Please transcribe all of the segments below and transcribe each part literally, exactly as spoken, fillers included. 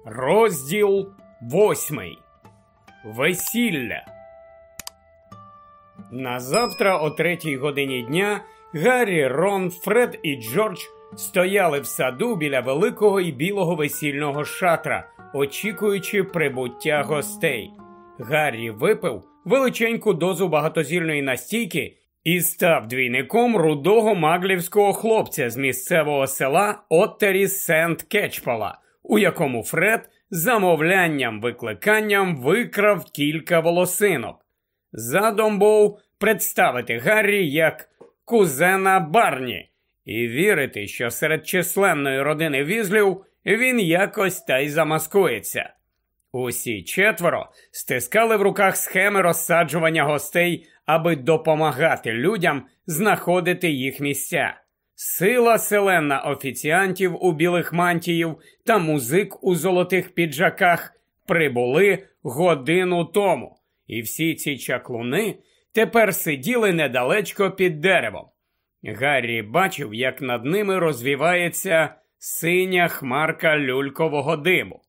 Розділ восьмий. Весілля. Назавтра о третій годині дня Гаррі, Рон, Фред і Джордж стояли в саду біля великого і білого весільного шатра, очікуючи прибуття гостей. Гаррі випив величеньку дозу багатозірної настійки і став двійником рудого маглівського хлопця з місцевого села Оттері Сент-Кетчпола, у якому Фред замовлянням-викликанням викрав кілька волосинок. Задум був представити Гаррі як кузена Барні і вірити, що серед численної родини Візлів він якось та й замаскується. Усі четверо стискали в руках схеми розсаджування гостей, аби допомагати людям знаходити їх місця. Сила селена офіціантів у білих мантіїв та музик у золотих піджаках прибули годину тому, і всі ці чаклуни тепер сиділи недалечко під деревом. Гаррі бачив, як над ними розвівається синя хмарка люлькового диму.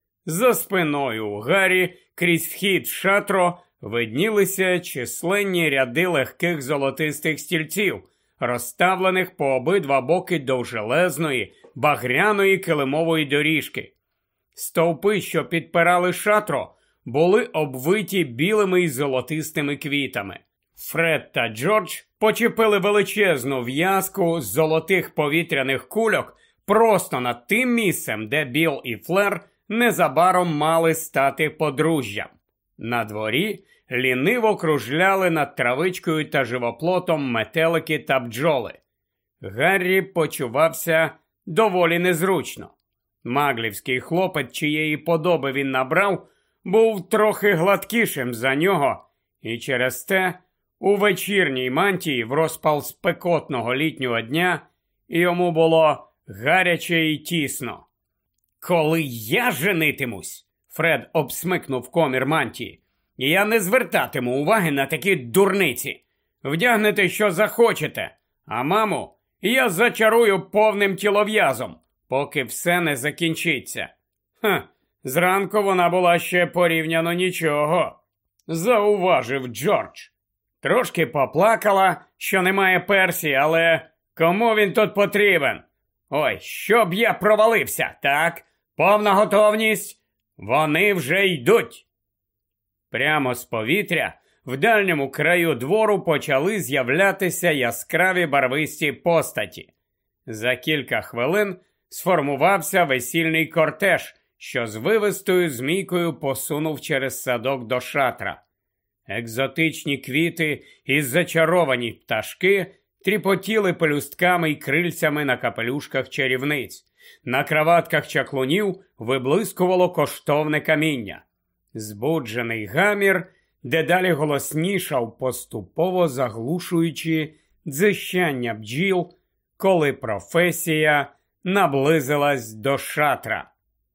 За спиною у Гаррі крізь вхід в шатро виднілися численні ряди легких золотистих стільців, розставлених по обидва боки довжелезної, багряної килимової доріжки. Стовпи, що підпирали шатро, були обвиті білими й золотистими квітами. Фред та Джордж почепили величезну в'язку з золотих повітряних кульок просто над тим місцем, де Біл і Флер незабаром мали стати подружжям. На дворі ліниво кружляли над травичкою та живоплотом метелики та бджоли. Гаррі почувався доволі незручно. Маглівський хлопець, чиєї подоби він набрав, був трохи гладкішим за нього, і через те у вечірній мантії в розпал спекотного літнього дня йому було гаряче і тісно. «Коли я женитимусь», – Фред обсмикнув комір мантії, – «я не звертатиму уваги на такі дурниці. Вдягнете, що захочете, а маму я зачарую повним тілов'язом, поки все не закінчиться». Ха, зранку вона була ще порівняно нічого, зауважив Джордж. Трошки поплакала, що немає Персі, але кому він тут потрібен? Ой, щоб я провалився, так? Повна готовність? Вони вже йдуть. Прямо з повітря в дальньому краю двору почали з'являтися яскраві барвисті постаті. За кілька хвилин сформувався весільний кортеж, що з вивистою змійкою посунув через садок до шатра. Екзотичні квіти і зачаровані пташки тріпотіли пелюстками й крильцями на капелюшках чарівниць. На краватках чаклунів виблискувало коштовне каміння. Збуджений гамір дедалі голоснішав, поступово заглушуючи дзищання бджіл, коли професія наблизилась до шатра.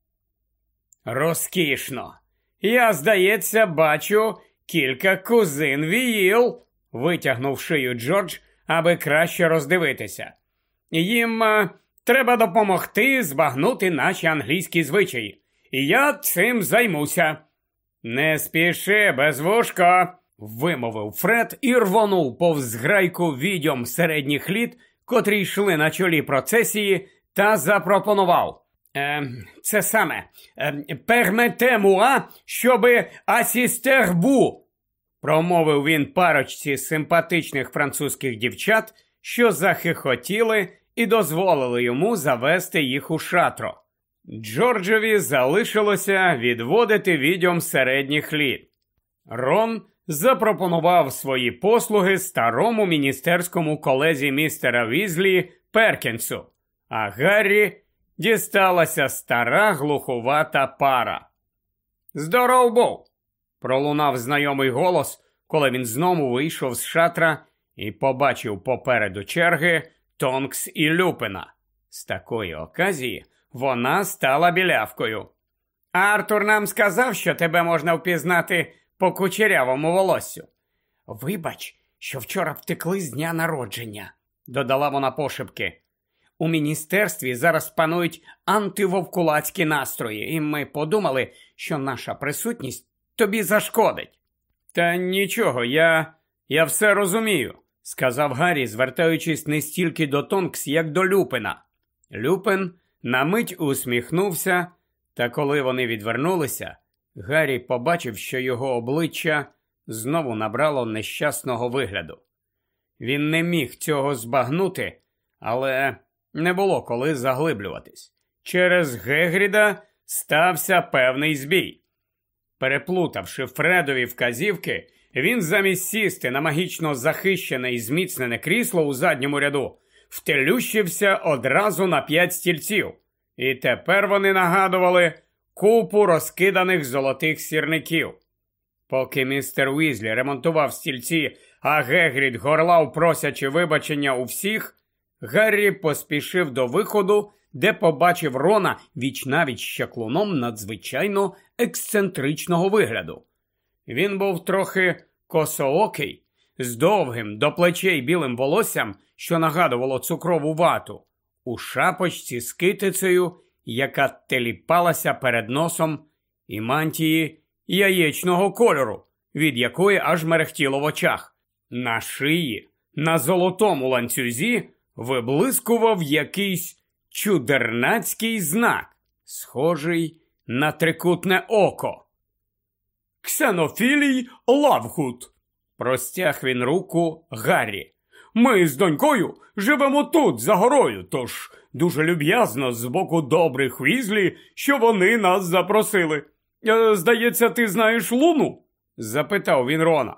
«Розкішно! Я, здається, бачу кілька кузин Віїл», – витягнув шию Джордж, аби краще роздивитися. «Їм а, треба допомогти збагнути наші англійські звичаї. І я цим займуся». «Не спіши, безвушко», – вимовив Фред і рвонув повз зграйку відьом середніх літ, котрі йшли на чолі процесії, та запропонував. Е, «Це саме, е, пермете-муа, щоби асістер бу», – промовив він парочці симпатичних французьких дівчат, що захихотіли і дозволили йому завести їх у шатро. Джорджеві залишилося відводити відьом середніх літ. Рон запропонував свої послуги старому міністерському колезі містера Візлі Перкінсу, а Гаррі дісталася стара глухувата пара. «Здоров був!» – пролунав знайомий голос, коли він знову вийшов з шатра і побачив попереду черги Тонкс і Люпина. З такої оказії вона стала білявкою. «Артур нам сказав, що тебе можна впізнати по кучерявому волоссю». «Вибач, що вчора втекли з дня народження», – додала вона пошепки. У міністерстві зараз панують антивовкулацькі настрої, і ми подумали, що наша присутність тобі зашкодить. Та нічого, я... я все розумію, сказав Гаррі, звертаючись не стільки до Тонкс, як до Люпина. Люпин на мить усміхнувся, та коли вони відвернулися, Гаррі побачив, що його обличчя знову набрало нещасного вигляду. Він не міг цього збагнути, але не було коли заглиблюватись. Через Гегріда стався певний збій. Переплутавши Фредові вказівки, він замість сісти на магічно захищене і зміцнене крісло у задньому ряду, втелющився одразу на п'ять стільців. І тепер вони нагадували купу розкиданих золотих сірників. Поки містер Уізлі ремонтував стільці, а Гегрід горлав, просячи вибачення у всіх, Гаррі поспішив до виходу, де побачив Рона віч-навіч з чаклуном надзвичайно ексцентричного вигляду. Він був трохи косоокий, з довгим до плечей білим волоссям, що нагадувало цукрову вату, у шапочці з китицею, яка теліпалася перед носом, і мантії яєчного кольору, від якої аж мерехтіло в очах. На шиї, на золотому ланцюзі, виблискував якийсь чудернацький знак, схожий на трикутне око. «Ксенофілій Лавгуд», – простяг він руку Гаррі. «Ми з донькою живемо тут, за горою, тож дуже люб'язно з боку добрих Візлі, що вони нас запросили. Е, здається, ти знаєш Луну?» – запитав він Рона.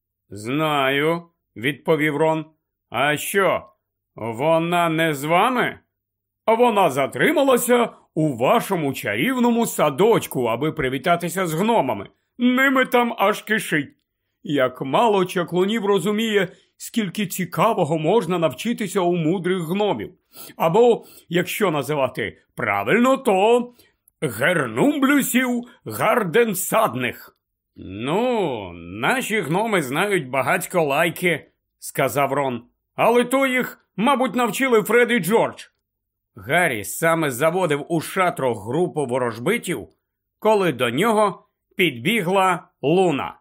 «Знаю», – відповів Рон. «А що, вона не з вами?» «Вона затрималася у вашому чарівному садочку, аби привітатися з гномами. Ними там аж кишить. Як мало чаклунів розуміє, скільки цікавого можна навчитися у мудрих гномів. Або, якщо називати правильно, то гернумблюсів гарденсадних». «Ну, наші гноми знають багатько лайки», – сказав Рон. «Але то їх, мабуть, навчили Фред і Джордж». Гаррі саме заводив у шатро групу ворожбитів, коли до нього підбігла Луна.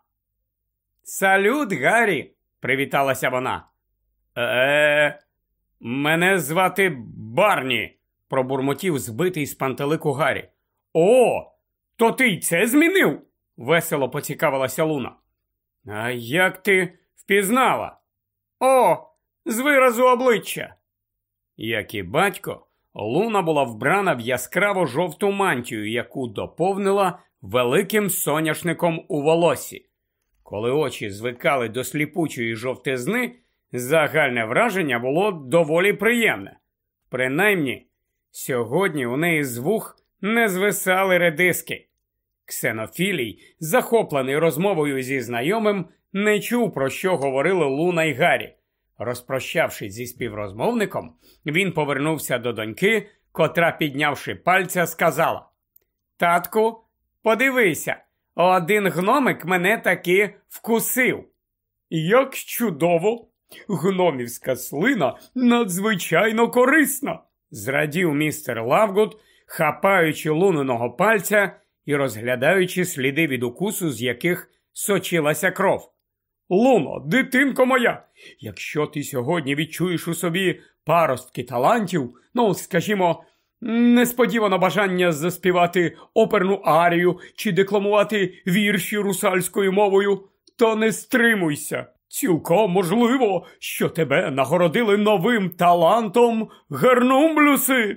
«Салют, Гаррі!» – привіталася вона. «Е-е, мене звати Барні», – пробурмотів збитий з пантелику Гаррі. «О, то ти й це змінив?» – весело поцікавилася Луна. «А як ти впізнала?» «О, з виразу обличчя». Як і батько, Луна була вбрана в яскраво жовту мантію, яку доповнила великим соняшником у волосі. Коли очі звикали до сліпучої жовтизни, загальне враження було доволі приємне. Принаймні, сьогодні у неї з вух не звисали редиски. Ксенофілій, захоплений розмовою зі знайомим, не чув, про що говорили Луна й Гаррі. Розпрощавшись зі співрозмовником, він повернувся до доньки, котра, піднявши пальця, сказала: «Татку, подивися, один гномик мене таки вкусив». «Як чудово! Гномівська слина надзвичайно корисна!» – зрадів містер Лавгуд, хапаючи Луниного пальця і розглядаючи сліди від укусу, з яких сочилася кров. «Луно, дитинко моя, якщо ти сьогодні відчуєш у собі паростки талантів, ну, скажімо, несподівано бажання заспівати оперну арію чи декламувати вірші русальською мовою, то не стримуйся. Цілком можливо, що тебе нагородили новим талантом гернумблюси».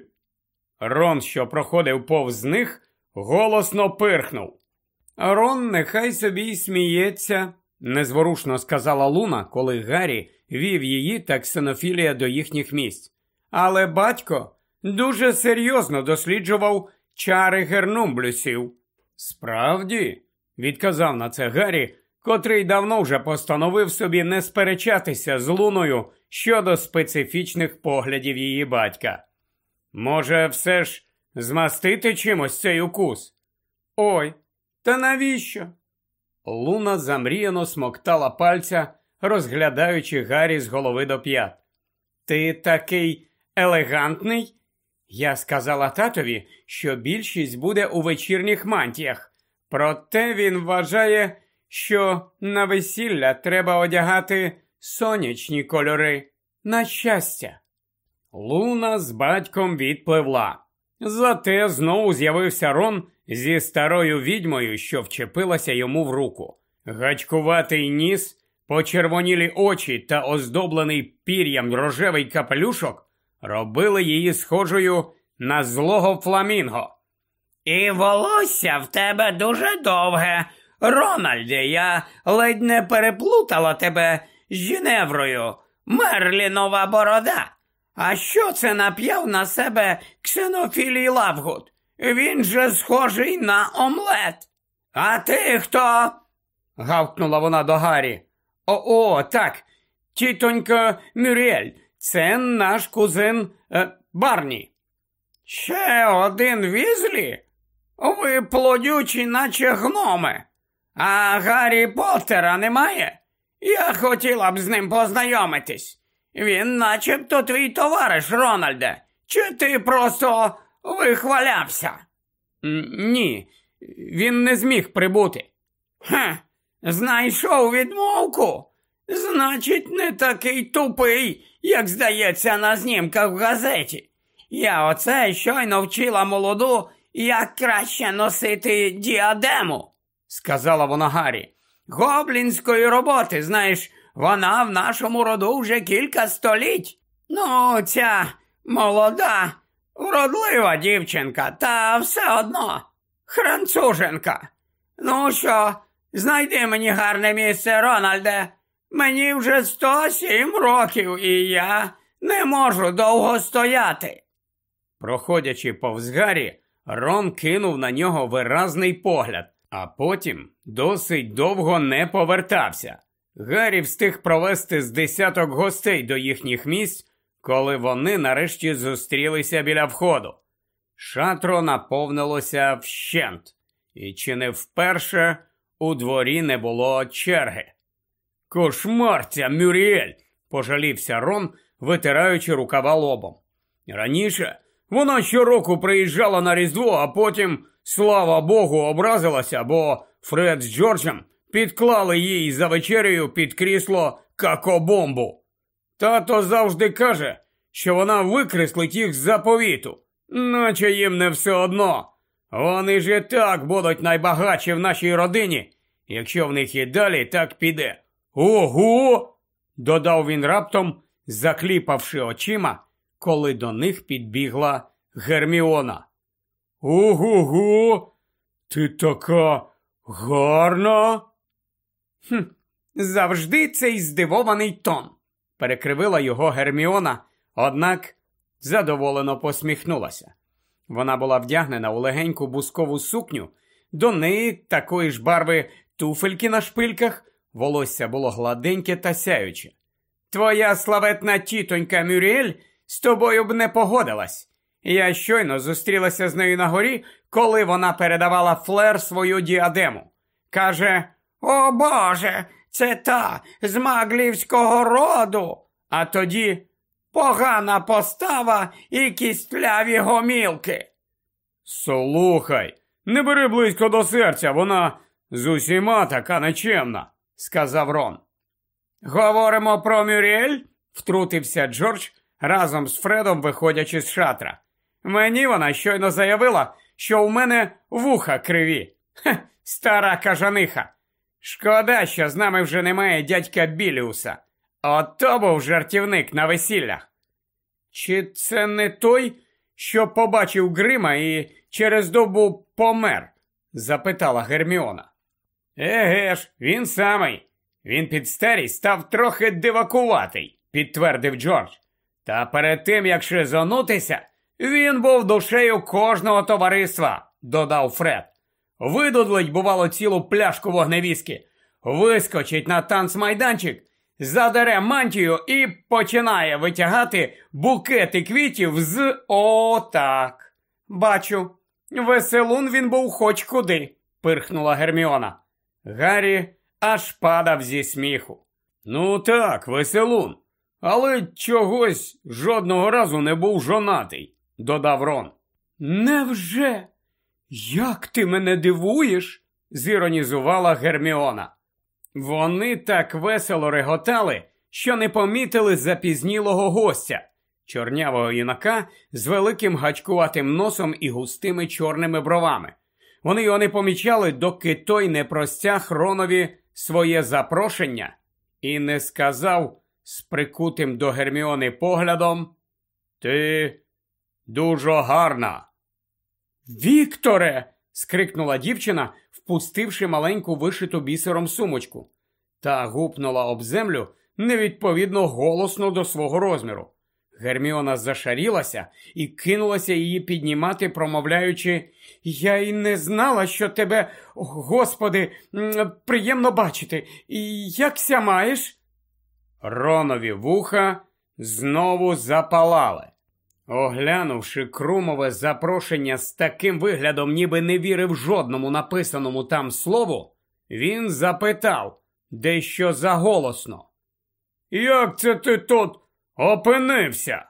Рон, що проходив повз них, голосно пирхнув. «Рон нехай собі й сміється», – незворушно сказала Луна, коли Гаррі вів її та Ксенофілія до їхніх місць. «Але батько дуже серйозно досліджував чари гернумблюсів». «Справді?» – відказав на це Гаррі, котрий давно вже постановив собі не сперечатися з Луною щодо специфічних поглядів її батька. «Може, все ж змастити чимось цей укус?» «Ой, та навіщо?» Луна замріяно смоктала пальця, розглядаючи Гаррі з голови до п'ят. «Ти такий елегантний? Я сказала татові, що більшість буде у вечірніх мантіях. Проте він вважає, що на весілля треба одягати сонячні кольори. На щастя. Луна з батьком відпливла. Зате знову з'явився Рон зі старою відьмою, що вчепилася йому в руку. Гачкуватий ніс, почервонілі очі та оздоблений пір'ям рожевий капелюшок робили її схожою на злого фламінго. «І волосся в тебе дуже довге. Рональде, я ледь не переплутала тебе з Жіневрою. Мерлінова борода. А що це нап'яв на себе Ксенофілій Лавгуд? Він же схожий на омлет. А ти хто?» гавкнула вона до Гаррі. О, так, тітонька Мюріель, це наш кузен е, Барні. Ще один Візлі? Ви плодючі, наче гноми. А Гаррі Поттера немає? Я хотіла б з ним познайомитись. Він начебто твій товариш, Рональде. Чи ти просто вихвалявся? Ні, він не зміг прибути. Хе, знайшов відмовку? Значить, не такий тупий, як здається на знімках в газеті. Я оце щойно вчила молоду, як краще носити діадему, сказала вона Гаррі. Гоблінської роботи, знаєш, вона в нашому роду вже кілька століть. Ну, ця молода, вродлива дівчинка, та все одно француженка. Ну що, знайди мені гарне місце, Рональде. Мені вже сто сім років, і я не можу довго стояти. Проходячи повз Гаррі, Рон кинув на нього виразний погляд, а потім досить довго не повертався. Гаррі встиг провести з десяток гостей до їхніх місць, коли вони нарешті зустрілися біля входу. Шатро наповнилося вщент, і чи не вперше у дворі не було черги. «Кошмар ця Мюріель!» – пожалівся Рон, витираючи рукава лобом. Раніше вона щороку приїжджала на Різдво, а потім, слава Богу, образилася, бо Фред з Джорджем підклали їй за вечерею під крісло какобомбу. Тато завжди каже, що вона викреслить їх з заповіту, наче їм не все одно. Вони ж і так будуть найбагатші в нашій родині, якщо в них і далі так піде. «Ого!» – додав він раптом, закліпавши очима, коли до них підбігла Герміона. «Ого-го! Ти така гарна!» «Хм, завжди цей здивований тон», – перекривила його Герміона, однак задоволено посміхнулася. Вона була вдягнена у легеньку бускову сукню, до неї такої ж барви туфельки на шпильках, волосся було гладеньке та сяюче. «Твоя славетна тітонька Мюріель з тобою б не погодилась. Я щойно зустрілася з нею на горі, коли вона передавала Флер свою діадему. Каже, о Боже, це та з маглівського роду. А тоді погана постава і кістляві гомілки». «Слухай, не бери близько до серця, вона з усіма така нечемна», – сказав Рон. «Говоримо про Мюріель?» – втрутився Джордж, разом з Фредом виходячи з шатра. «Мені вона щойно заявила, що у мене вуха криві. Хе, стара кажаниха. Шкода, що з нами вже немає дядька Біліуса. Ото був жартівник на весіллях». «Чи це не той, що побачив Грима і через добу помер?» – запитала Герміона. «Еге ж, він самий. Він під старість став трохи дивакуватий», – підтвердив Джордж. «Та перед тим, як шизонутися, він був душею кожного товариства», – додав Фред. «Видудлить, бувало, цілу пляшку вогневіски, вискочить на танцмайданчик, задере мантію і починає витягати букети квітів з отак». «Бачу, веселун він був хоч куди», – пирхнула Герміона. Гаррі аж падав зі сміху. «Ну так, веселун. але чогось жодного разу не був жонатий, додав Рон. Невже? Як ти мене дивуєш? Зіронізувала Герміона. Вони так весело реготали, що не помітили запізнілого гостя, чорнявого юнака з великим гачкуватим носом і густими чорними бровами. Вони його не помічали, доки той не простяг Ронові своє запрошення і не сказав з прикутим до Герміони поглядом: «Ти дуже гарна». «Вікторе!» – скрикнула дівчина, впустивши маленьку вишиту бісером сумочку. Та гупнула об землю невідповідно голосно до свого розміру. Герміона зашарілася і кинулася її піднімати, промовляючи: «Я й не знала, що тебе, о, Господи, приємно бачити. І якся маєш?» Ронові вуха знову запалали. Оглянувши Крумове запрошення з таким виглядом, ніби не вірив жодному написаному там слову, він запитав дещо заголосно: «Як це ти тут опинився?»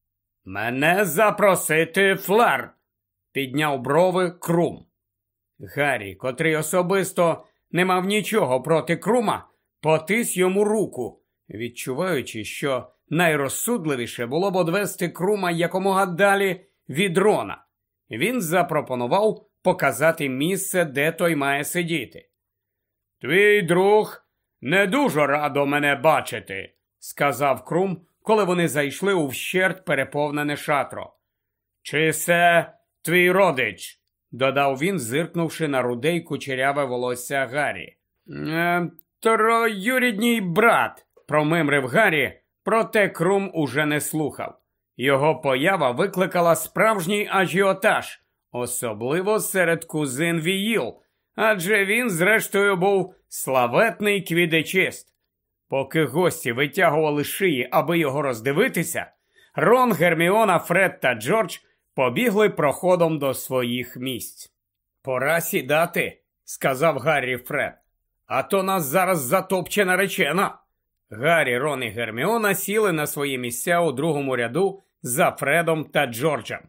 «Мене запросити Флер», – підняв брови Крум. Гаррі, котрий особисто не мав нічого проти Крума, потис йому руку, відчуваючи, що найрозсудливіше було б одвести Крума якомога далі від Рона. Він запропонував показати місце, де той має сидіти. «Твій друг не дуже радо мене бачити», – сказав Крум, коли вони зайшли у вщерть переповнене шатро. «Чи це твій родич?» – додав він, зиркнувши на руде й кучеряве волосся Гаррі. «Е, троюрідній брат», – промимрив Гаррі, проте Крум уже не слухав. Його поява викликала справжній ажіотаж, особливо серед кузин Віїл, адже він, зрештою, був славетний квідичист. Поки гості витягували шиї, аби його роздивитися, Рон, Герміона, Фред та Джордж побігли проходом до своїх місць. «Пора сідати», – сказав Гаррі Фред, – «а то нас зараз затопче наречена». Гаррі, Рон і Герміона сіли на свої місця у другому ряду за Фредом та Джорджем.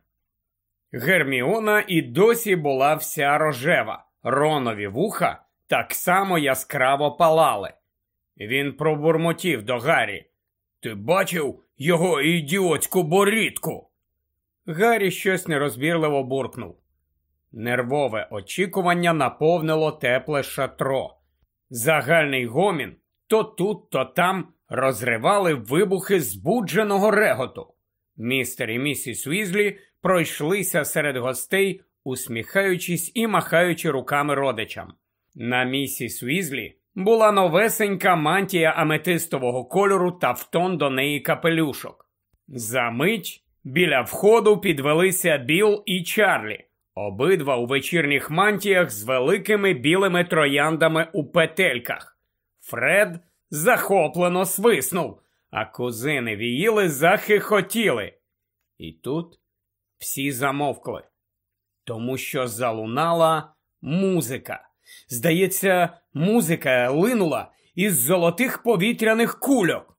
Герміона і досі була вся рожева, Ронові вуха так само яскраво палали. Він пробурмотів до Гаррі: «Ти бачив його ідіотську борідку?» Гаррі щось нерозбірливо буркнув. Нервове очікування наповнило тепле шатро. Загальний гомін то тут, то там розривали вибухи збудженого реготу. Містер і місіс Уізлі пройшлися серед гостей, усміхаючись і махаючи руками родичам. На місіс Уізлі була новесенька мантія аметистового кольору та в тон до неї капелюшок. За мить біля входу підвелися Біл і Чарлі, обидва у вечірніх мантіях з великими білими трояндами у петельках. Фред захоплено свиснув, а кузини Віїли захихотіли. І тут всі замовкли, тому що залунала музика. Здається, музика линула із золотих повітряних кульок.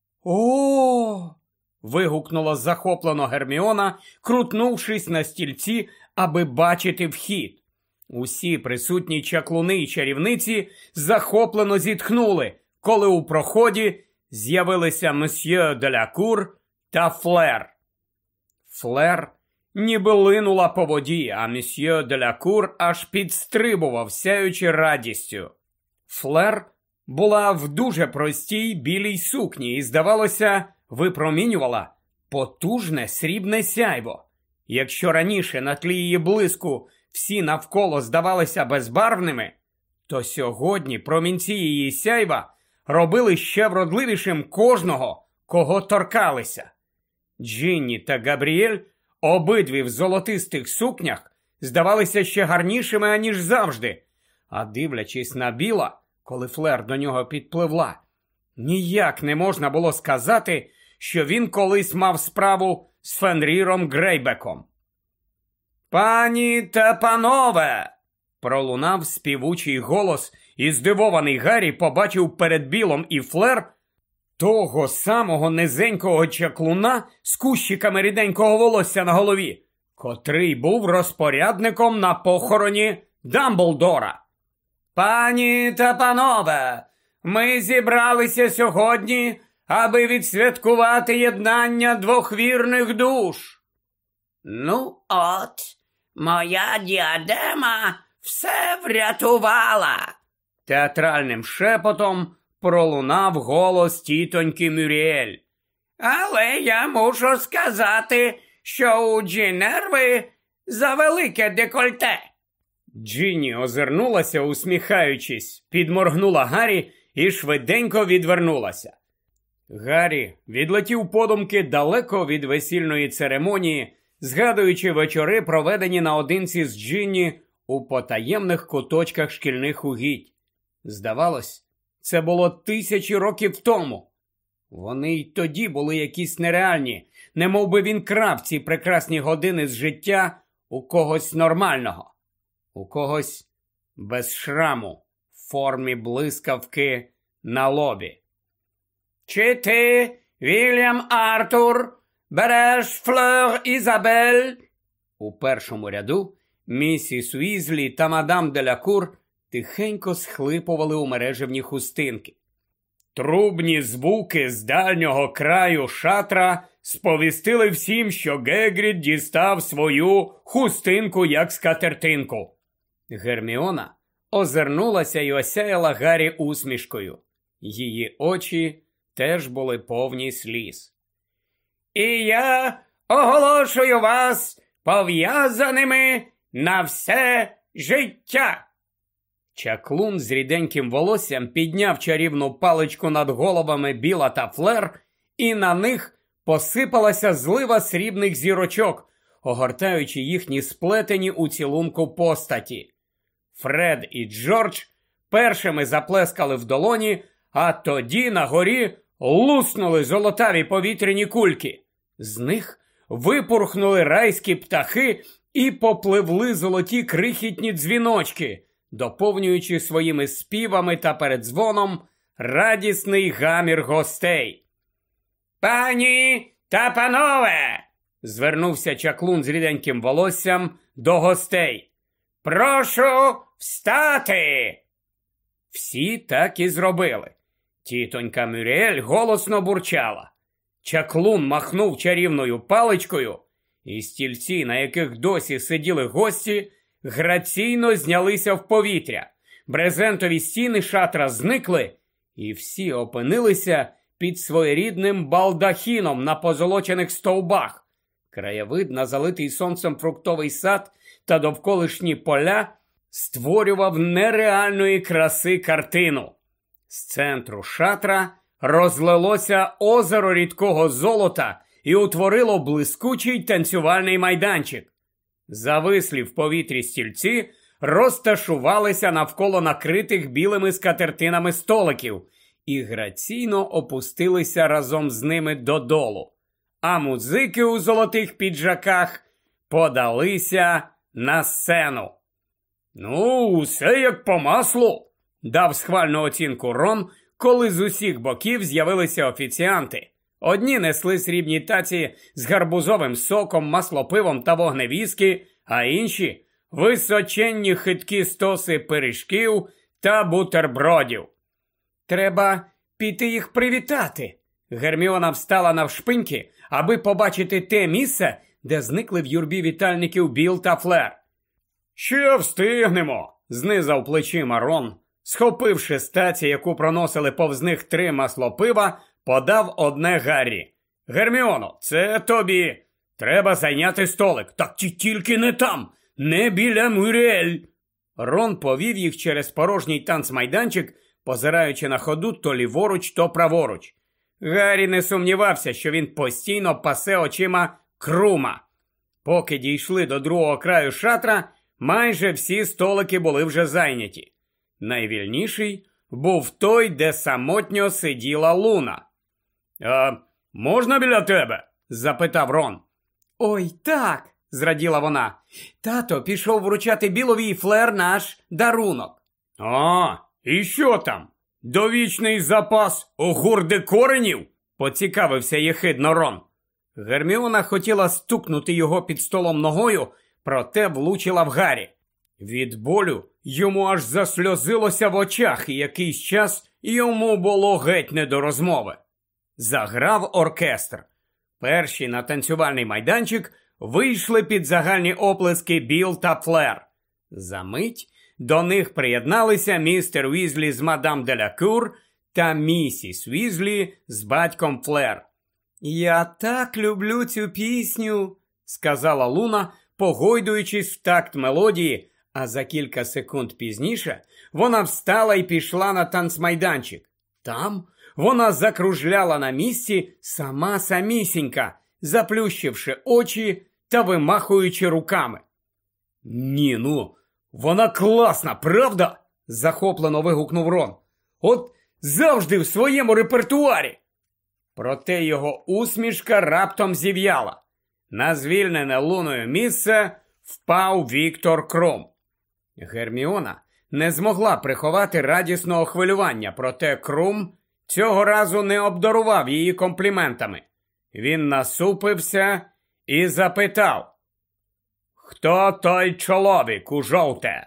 «О!» – вигукнула захоплено Герміона, крутнувшись на стільці, аби бачити вхід. Усі присутні чаклуни й чарівниці захоплено зітхнули, коли у проході з'явилися месьє Делякур та Флер. Флер ніби линула по воді, а месьє Делякур аж підстрибував, сяючи радістю. Флер була в дуже простій білій сукні і, здавалося, випромінювала потужне срібне сяйво. Якщо раніше на тлі її блиску всі навколо здавалися безбарвними, то сьогодні промінці її сяйва робили ще вродливішим кожного, кого торкалися. Джинні та Габріель, обидві в золотистих сукнях, здавалися ще гарнішими, аніж завжди, а дивлячись на Біла, коли Флер до нього підпливла, ніяк не можна було сказати, що він колись мав справу з Фенріром Грейбеком. «Пані та панове!» – пролунав співучий голос, і здивований Гаррі побачив перед Білом і Флер Того самого низенького чаклуна з кущиками ріденького волосся на голові, котрий був розпорядником на похороні Дамблдора. «Пані та панове, ми зібралися сьогодні, аби відсвяткувати єднання двох вірних душ». «Ну от, моя діадема все врятувала», – театральним шепотом пролунав голос тітоньки Мюріель. «Але я мушу сказати, що у Джинерви завелике декольте». Джинні озирнулася, усміхаючись, підморгнула Гаррі і швиденько відвернулася. Гаррі відлетів подумки далеко від весільної церемонії, згадуючи вечори, проведені наодинці з Джинні у потаємних куточках шкільних угідь. Здавалось, це було тисячі років тому. Вони й тоді були якісь нереальні, немов би він крав ці прекрасні години з життя у когось нормального, у когось без шраму в формі блискавки на лобі. «Чи ти, Вільям Артур, береш Флeur Ізабель?» У першому ряду місіс Уізлі та мадам Делякур тихенько схлипували у мережевні хустинки. Трубні звуки з дальнього краю шатра сповістили всім, що Гегрід дістав свою хустинку як скатертинку. Герміона озирнулася й осяяла Гаррі усмішкою. Її очі теж були повні сліз. «І я оголошую вас пов'язаними на все життя!» Чаклун з ріденьким волоссям підняв чарівну паличку над головами Біла та Флер, і на них посипалася злива срібних зірочок, огортаючи їхні сплетені у цілунку постаті. Фред і Джордж першими заплескали в долоні, а тоді на горі луснули золотаві повітряні кульки. З них випорхнули райські птахи і попливли золоті крихітні дзвіночки, доповнюючи своїми співами та передзвоном радісний гамір гостей. «Пані та панове!» – звернувся чаклун з ріденьким волоссям до гостей. «Прошу встати!» Всі так і зробили. Тітонька Мюріель голосно бурчала. Чаклун махнув чарівною паличкою, і стільці, на яких досі сиділи гості, граційно знялися в повітря. Брезентові стіни шатра зникли, і всі опинилися під своєрідним балдахіном на позолочених стовбах. Краєвид на залитий сонцем фруктовий сад та довколишні поля створював нереальної краси картину. З центру шатра розлилося озеро рідкого золота і утворило блискучий танцювальний майданчик. Завислі в повітрі стільці розташувалися навколо накритих білими скатертинами столиків і граційно опустилися разом з ними додолу. А музики у золотих піджаках подалися на сцену. «Ну, усе як по маслу», – дав схвальну оцінку Рон, коли з усіх боків з'явилися офіціанти. Одні несли срібні таці з гарбузовим соком, маслопивом та вогневіски, а інші – височенні хиткі стоси пиріжків та бутербродів. «Треба піти їх привітати». Герміона встала навшпиньки, аби побачити те місце, де зникли в юрбі вітальників Біл та Флер. «Ще встигнемо», – знизав плечима Рон. Схопивши з таці, яку проносили повз них три маслопива, подав одне Гаррі. «Герміоно, це тобі. Треба зайняти столик. Так тільки не там, не біля Мюріель». Рон повів їх через порожній танцмайданчик, позираючи на ходу то ліворуч, то праворуч. Гаррі не сумнівався, що він постійно пасе очима Крума. Поки дійшли до другого краю шатра, майже всі столики були вже зайняті. Найвільніший був той, де самотньо сиділа Луна. «А можна біля тебе?» – запитав Рон. «Ой, так!» – зраділа вона. «Тато пішов вручати Білові і Флер наш дарунок». «А, і що там?» Довічний запас огурди коренів? Поцікавився єхидно Рон. Герміона хотіла стукнути його під столом ногою, проте влучила в Гаррі. Від болю йому аж засльозилося в очах, і якийсь час йому було геть не до розмови. Заграв оркестр. Перші на танцювальний майданчик вийшли під загальні оплески Біл та Флер. Замить до них приєдналися містер Уізлі з мадам Делякур та місіс Уізлі з батьком Флер. «Я так люблю цю пісню», – сказала Луна, погойдуючись в такт мелодії, а за кілька секунд пізніше вона встала і пішла на танцмайданчик. Там вона закружляла на місці сама самісінька, заплющивши очі та вимахуючи руками. «Ні, ну, вона класна, правда?» – захоплено вигукнув Рон. «От завжди в своєму репертуарі!» Проте його усмішка раптом зів'яла. На звільнене Луною місце впав Віктор Крум. Герміона не змогла приховати радісного хвилювання, проте Крум цього разу не обдарував її компліментами. Він насупився і запитав: «Хто той чоловік у жовте?»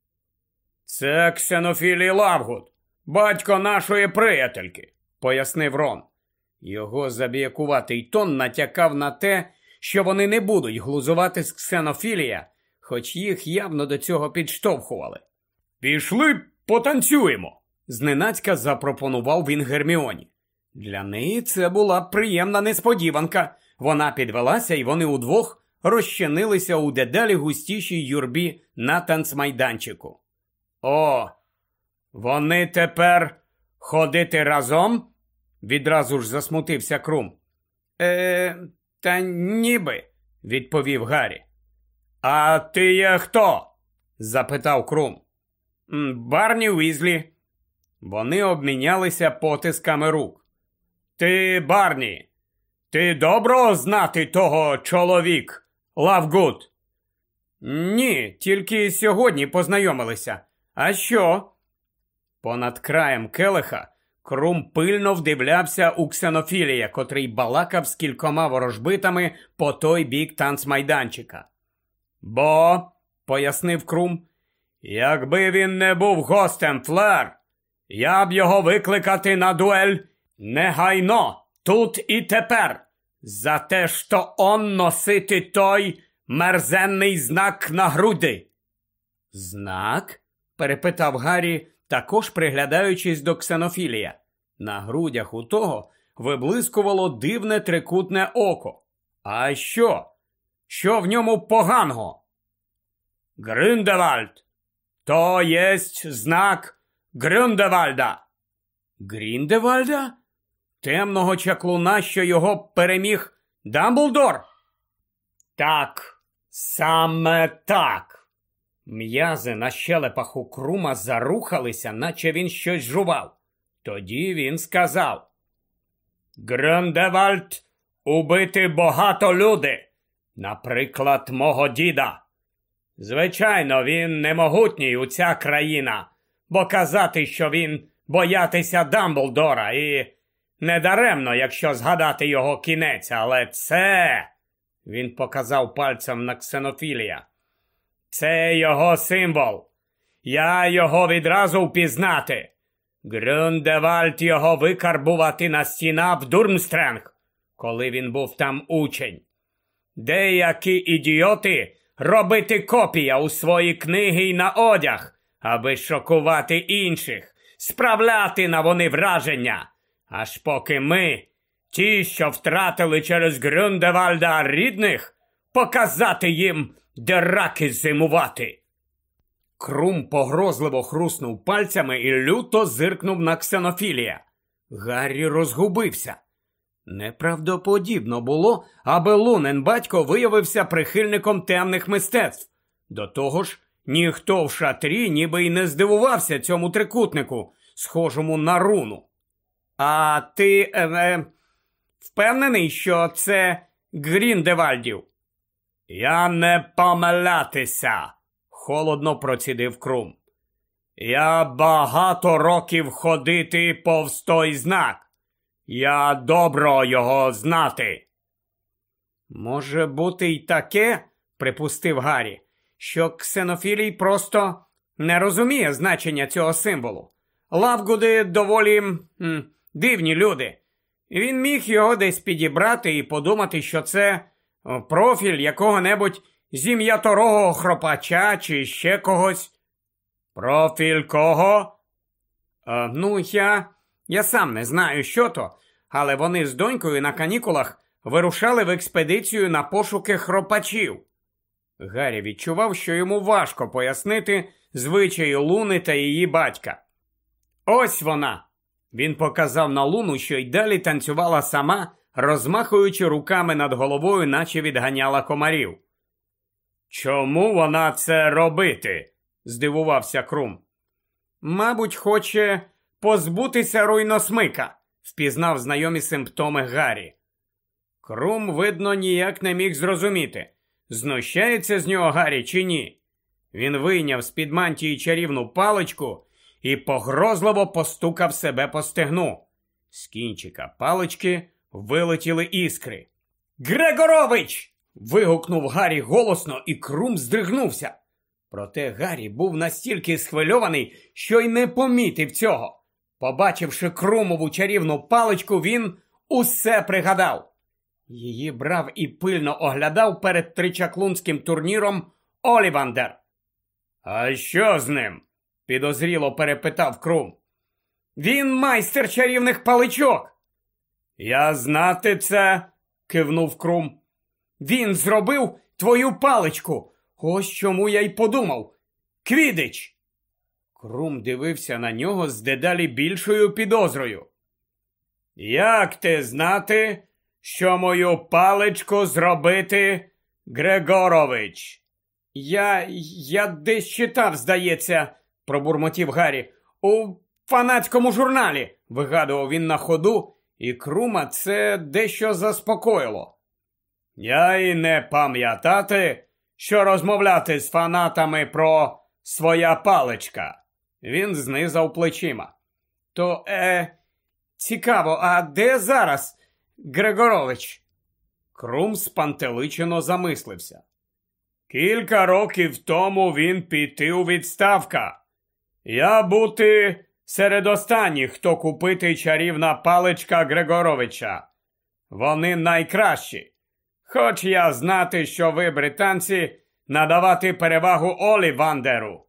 «Це Ксенофілій Лавгуд, батько нашої приятельки», – пояснив Рон. Його забіякуватий тон натякав на те, що вони не будуть глузувати з Ксенофілія, хоч їх явно до цього підштовхували. «Пішли потанцюємо», – зненацька запропонував він Герміоні. Для неї це була приємна несподіванка. Вона підвелася, і вони удвох розчинилися у дедалі густішій юрбі на танцмайданчику. «О, вони тепер ходити разом?» – відразу ж засмутився Крум. «Е, та ніби», – відповів Гаррі. «А ти є хто?» – запитав Крум. «Барні Уізлі». Вони обмінялися потисками рук. «Ти, Барні, ти добро знати того чоловік, Лавгуд?» «Ні, тільки сьогодні познайомилися. А що?» Понад краєм келиха Крум пильно вдивлявся у Ксенофілія, котрий балакав з кількома ворожбитами по той бік танцмайданчика. «Бо», – пояснив Крум, – «якби він не був гостем Флер, я б його викликати на дуель негайно, тут і тепер, за те, що он носити той мерзенний знак на груди». «Знак?» – перепитав Гаррі, також приглядаючись до Ксенофілія. На грудях у того виблискувало дивне трикутне око. «А що? Що в ньому поганого?» «Грюндевальд! То єсть знак Грюндевальда!» «Гріндевальда? Темного чаклуна, що його переміг Дамблдор?» «Так, саме так!» М'язи на щелепах у Крума зарухалися, наче він щось жував. Тоді він сказав: «Грюндевальд убити багато люди, наприклад, мого діда. Звичайно, він не могутній у ця країна, бо казати, що він боятися Дамблдора, і недаремно, якщо згадати його кінець, але це...» Він показав пальцем на Ксенофілія. «Це його символ. Я його відразу впізнати. Грюндевальд його викарбувати на стінах в Дурмстренг, коли він був там учень. Деякі ідіоти робити копія у свої книги й на одяг, аби шокувати інших, справляти на вони враження. Аж поки ми, ті, що втратили через Грюндевальда рідних, показати їм, де раки зимувати». Крум погрозливо хруснув пальцями і люто зиркнув на Ксенофілія. Гаррі розгубився. Неправдоподібно було, аби Лунин батько виявився прихильником темних мистецтв. До того ж, ніхто в шатрі ніби й не здивувався цьому трикутнику, схожому на руну. «А ти, е, е, впевнений, що це Гріндевальдів?» «Я не помилятися», – холодно процідив Крум. Я багато років ходити повз той знак. Я добро його знати. Може бути й таке, припустив Гаррі, що Ксенофілій просто не розуміє значення цього символу. Лавгуди доволі м, дивні люди. Він міг його десь підібрати і подумати, що це профіль якого-небудь зім'яторого хропача чи ще когось. Профіль кого? Е, ну, я... я сам не знаю, що то, але вони з донькою на канікулах вирушали в експедицію на пошуки хропачів. Гаррі відчував, що йому важко пояснити звичаї Луни та її батька. Ось вона! Він показав на Луну, що й далі танцювала сама, розмахуючи руками над головою, наче відганяла комарів. «Чому вона це робити?» – здивувався Крум. «Мабуть, хоче позбутися руйносмика», – впізнав знайомі симптоми Гаррі. Крум, видно, ніяк не міг зрозуміти, знущається з нього Гаррі чи ні. Він вийняв з-під мантії чарівну паличку і погрозливо постукав себе по стегну. З кінчика палички вилетіли іскри. «Грегорович!» – вигукнув Гаррі голосно, і Крум здригнувся. Проте Гаррі був настільки схвильований, що й не помітив цього. Побачивши Крумову чарівну паличку, він усе пригадав. Її брав і пильно оглядав перед тричаклунським турніром Олівандер. «А що з ним?» – підозріло перепитав Крум. «Він майстер чарівних паличок!» «Я знати це!» – кивнув Крум. «Він зробив твою паличку! Ось чому я й подумав! Квідич!» Крум дивився на нього з дедалі більшою підозрою. «Як ти знати, що мою паличку зробити Грегорович?» Я... я десь читав, здається, пробурмотів Гаррі. У фанатському журналі, вигадував він на ходу, і Крума це дещо заспокоїло. Я й не пам'ятати, що розмовляти з фанатами про своя паличка. Він знизав плечима. То, е, цікаво, а де зараз Грегорович? Крум спантеличено замислився. Кілька років тому він піти у відставка. Я бути серед останніх, хто купити чарівна паличка Грегоровича. Вони найкращі. Хоч я знати, що ви, британці, надавати перевагу Олівандеру.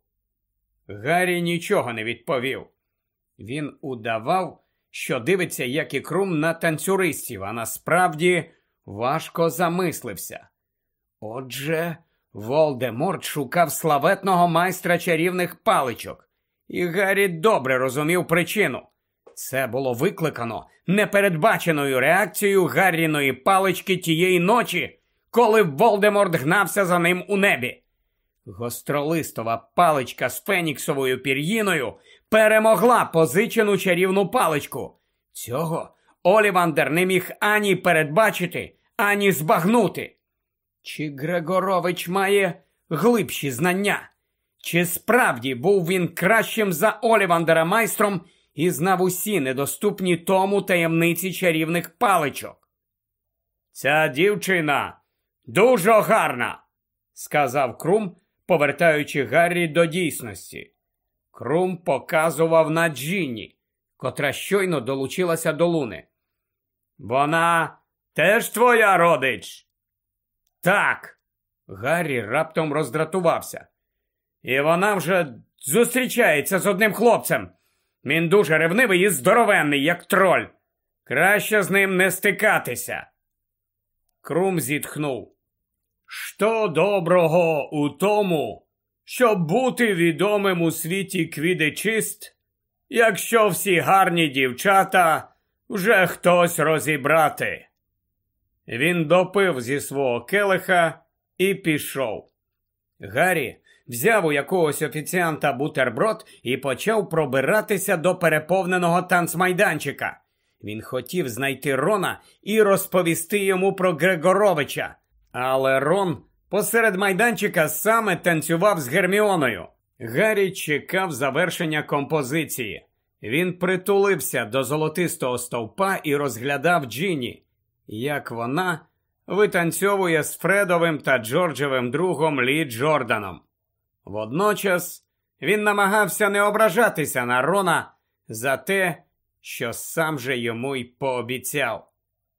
Гаррі нічого не відповів. Він удавав, що дивиться, як і Крум, на танцюристів, а насправді важко замислився. Отже, Волдеморт шукав славетного майстра чарівних паличок. І Гаррі добре розумів причину. Це було викликано непередбаченою реакцією Гарріної палички тієї ночі, коли Волдеморт гнався за ним у небі. Гостролистова паличка з феніксовою пір'їною перемогла позичену чарівну паличку. Цього Олівандер не міг ані передбачити, ані збагнути. Чи Грегорович має глибші знання? Чи справді був він кращим за Олівандера майстром і знав усі недоступні тому таємниці чарівних паличок? «Ця дівчина дуже гарна», – сказав Крум, повертаючи Гаррі до дійсності. Крум показував на Джинні, котра щойно долучилася до Луни. «Вона теж твоя родич?» «Так», – Гаррі раптом роздратувався. «І вона вже зустрічається з одним хлопцем. Він дуже ревнивий і здоровенний, як троль. Краще з ним не стикатися». Крум зітхнув. «Що доброго у тому, щоб бути відомим у світі квідичист, якщо всі гарні дівчата вже хтось розібрати?» Він допив зі свого келиха і пішов. Гаррі взяв у якогось офіціанта бутерброд і почав пробиратися до переповненого танцмайданчика. Він хотів знайти Рона і розповісти йому про Грегоровича. Але Рон посеред майданчика саме танцював з Герміоною. Гаррі чекав завершення композиції. Він притулився до золотистого стовпа і розглядав Джинні, як вона витанцьовує з Фредовим та Джорджевим другом Лі Джорданом. Водночас він намагався не ображатися на Рона за те, що сам же йому й пообіцяв.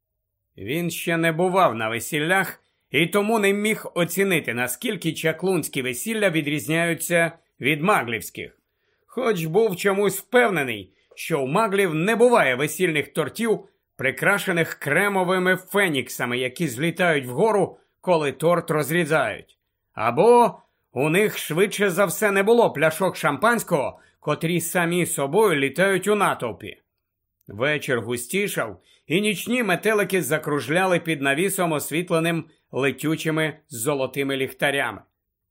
Він ще не бував на весіллях і тому не міг оцінити, наскільки чаклунські весілля відрізняються від маглівських. Хоч був чомусь впевнений, що у маглів не буває весільних тортів, прикрашених кремовими феніксами, які злітають вгору, коли торт розрізають. Або у них швидше за все не було пляшок шампанського, котрі самі собою літають у натовпі. Вечір густішав, і нічні метелики закружляли під навісом, освітленим летючими золотими ліхтарями.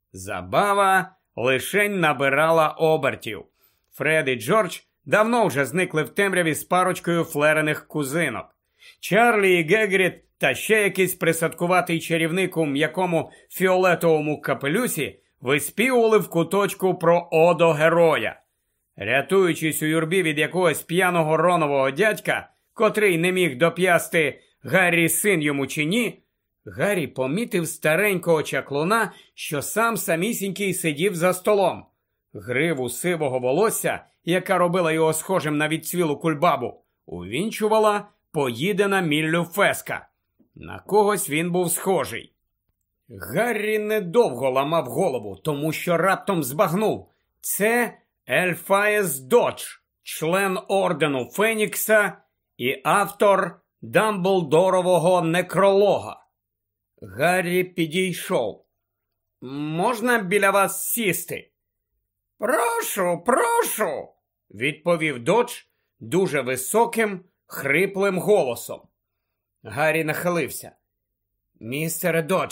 Забава лишень набирала обертів. Фред і Джордж давно вже зникли в темряві з парочкою флерених кузинок. Чарлі і Гегріт та ще якийсь присадкуватий чарівник у м'якому фіолетовому капелюсі виспівували в куточку про Одо героя. Рятуючись у юрбі від якогось п'яного Ронового дядька, котрий не міг доп'ясти, Гаррі син йому чи ні, Гаррі помітив старенького чаклуна, що сам самісінький сидів за столом. Гриву сивого волосся, яка робила його схожим на відцвілу кульбабу, увінчувала поїдена міллю феска. На когось він був схожий. Гаррі недовго ламав голову, тому що раптом збагнув. Це Ельфаєс Додж, член ордену Фенікса і автор Дамблдорового некролога. Гаррі підійшов. «Можна біля вас сісти?» «Прошу, прошу», – відповів Додж дуже високим, хриплим голосом. Гаррі нахилився. «Містере Додж,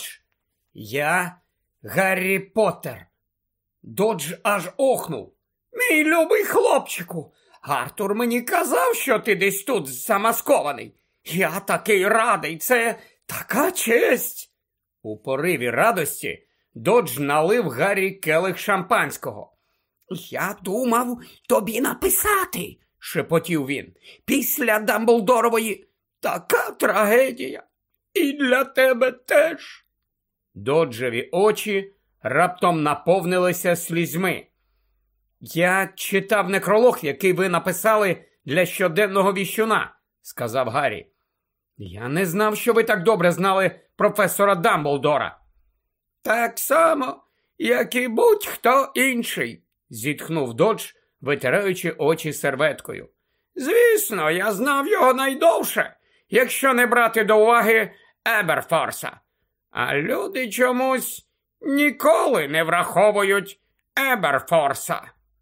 я Гаррі Поттер». Додж аж охнув. «Мій любий хлопчику, Артур мені казав, що ти десь тут замаскований. Я такий радий, це така честь!» У пориві радості Додж налив Гаррі келих шампанського. «Я думав тобі написати», – шепотів він. «Після Дамблдорової така трагедія. І для тебе теж». Доджеві очі раптом наповнилися слізьми. «Я читав некролог, який ви написали для щоденного віщуна», – сказав Гаррі. «Я не знав, що ви так добре знали професора Дамблдора». «Так само, як і будь-хто інший», – зітхнув Додж, витираючи очі серветкою. «Звісно, я знав його найдовше, якщо не брати до уваги Еберфорса. А люди чомусь ніколи не враховують Еберфорса».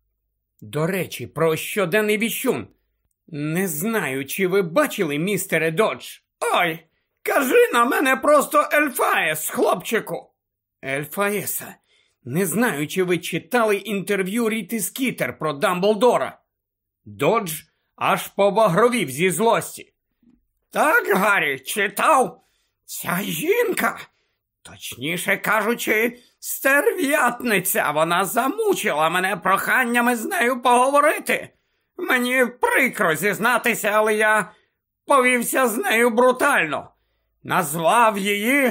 «До речі, про щоденний віщун. Не знаю, чи ви бачили, містере Додж?» «Ой, кажи на мене просто Ельфаєс, хлопчику». «Ельфаєса, не знаю, чи ви читали інтерв'ю Ріти Скітер про Дамблдора?» Додж аж побагровів зі злості. «Так, Гаррі, читав. Ця жінка, точніше кажучи, стерв'ятниця, вона замучила мене проханнями з нею поговорити. Мені прикро зізнатися, але я повівся з нею брутально. Назвав її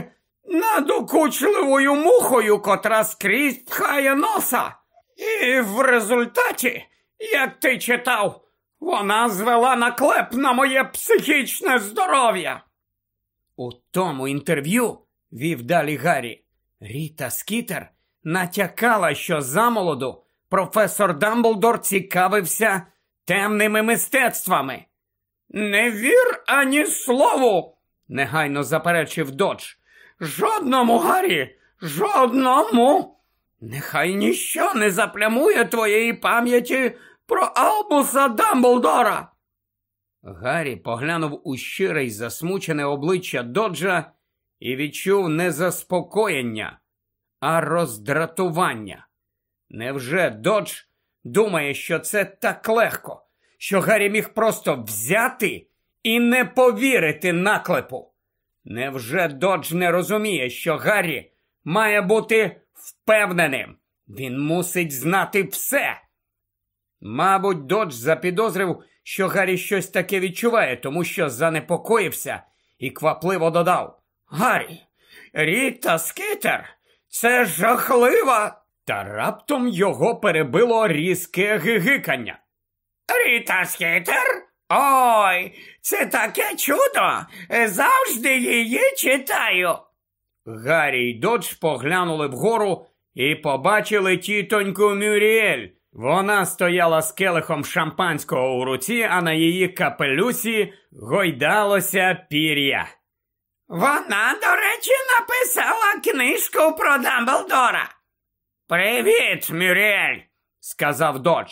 надокучливою мухою, котра скрізь пхає носа. І в результаті, як ти читав, вона звела наклеп на моє психічне здоров'я». У тому інтерв'ю, вів далі Гаррі, Ріта Скітер натякала, що замолоду професор Дамблдор цікавився темними мистецтвами. «Не вір ані слову», – негайно заперечив Додж. «Жодному, Гаррі, жодному. Нехай ніщо не заплямує твоєї пам'яті про Албуса Дамблдора». Гаррі поглянув у щире й засмучене обличчя Доджа і відчув не заспокоєння, а роздратування. Невже Додж думає, що це так легко, що Гаррі міг просто взяти і не повірити наклепу? Невже Додж не розуміє, що Гаррі має бути впевненим, Він мусить знати все. Мабуть, Додж запідозрив, що Гаррі щось таке відчуває, тому що занепокоївся і квапливо додав: «Гаррі, Ріта Скітер, це жахливо!» Та раптом його перебило різке гигикання. «Ріта Скітер? Ой, це таке чудо! Завжди її читаю!» Гаррі й Додж поглянули вгору і побачили тітоньку Мюріель. Вона стояла з келихом шампанського у руці, а на її капелюсі гойдалося пір'я. «Вона, до речі, написала книжку про Дамблдора». «Привіт, Мюріель», – сказав Додж.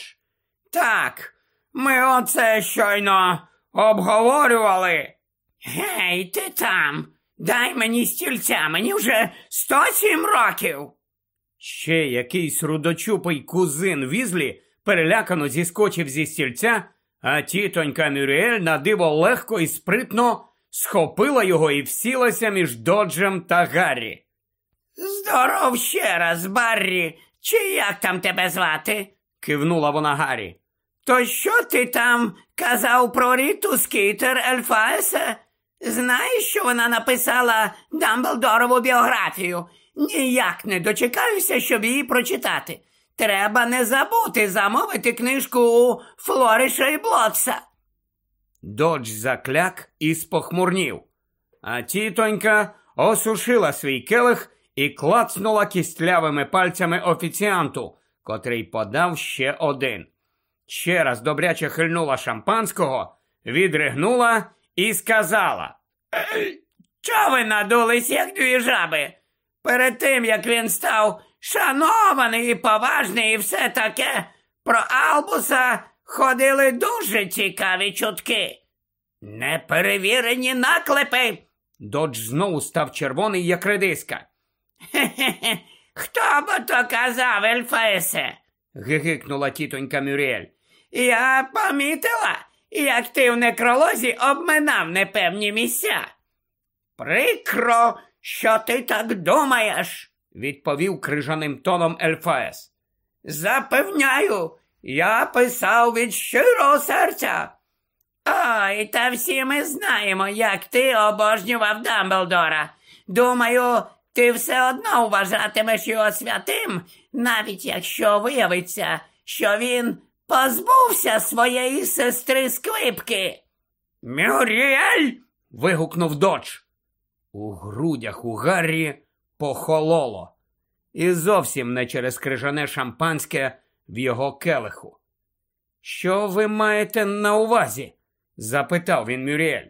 «Так, ми оце щойно обговорювали». «Гей, ти там, дай мені стільця, мені вже сто сім років». Ще якийсь рудочупий кузин Візлі перелякано зіскочив зі стільця, а тітонька Мюріель на диво легко і спритно схопила його і всілася між Доджем та Гаррі. «Здоров ще раз, Баррі, чи як там тебе звати?» – кивнула вона Гаррі. «То що ти там казав про Ріту Скітер Ельфаесе? Знаєш, що вона написала Дамблдорову біографію? Ніяк не дочекаюся, щоб її прочитати. Треба не забути замовити книжку у Флоріша і Блотса». Додж закляк і спохмурнів, а тітонька осушила свій келих і клацнула кістлявими пальцями офіціанту, котрий подав ще один. Ще раз добряче хильнула шампанського, відригнула і сказала: «Чого ви надулись, як дві жаби? Перед тим, як він став шанований і поважний і все таке, про Албуса ходили дуже цікаві чутки». «Неперевірені наклепи!» Додж знову став червоний, як редиска. «Хе-хе-хе, хто б то казав, Ельфаесе?» гигикнула тітонька Мюріель. «Я помітила, як ти в некролозі обминав непевні місця». «Прикро, що ти так думаєш», відповів крижаним тоном Ельфаес. «Запевняю, я писав від щирого серця». «Ой, та всі ми знаємо, як ти обожнював Дамблдора. Думаю, ти все одно вважатимеш його святим, навіть якщо виявиться, що він позбувся своєї сестри Сквибки». «Мюріель!» – вигукнув Додж. У грудях у Гаррі похололо. І зовсім не через крижане шампанське в його келиху. «Що ви маєте на увазі?» – запитав він Мюріель.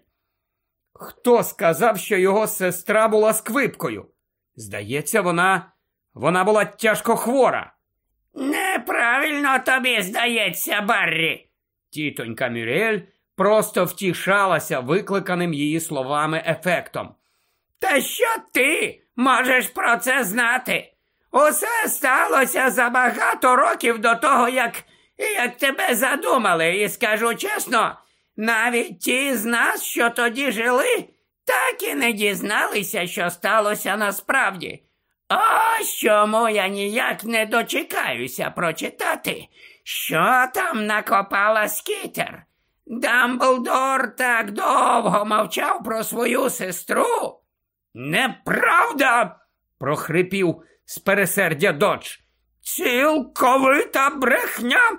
«Хто сказав, що його сестра була Сквибкою? Здається, вона... вона була тяжко хвора». «Неправильно тобі здається, Баррі!» Тітонька Мюріель просто втішалася викликаним її словами ефектом. «Та що ти можеш про це знати? Усе сталося за багато років до того, як, як тебе задумали. І скажу чесно, навіть ті з нас, що тоді жили, так і не дізналися, що сталося насправді. Ось чому я ніяк не дочекаюся прочитати, що там накопала Скітер. Дамблдор так довго мовчав про свою сестру». «Неправда!» – прохрипів з пересердя Додж. «Цілковита брехня!»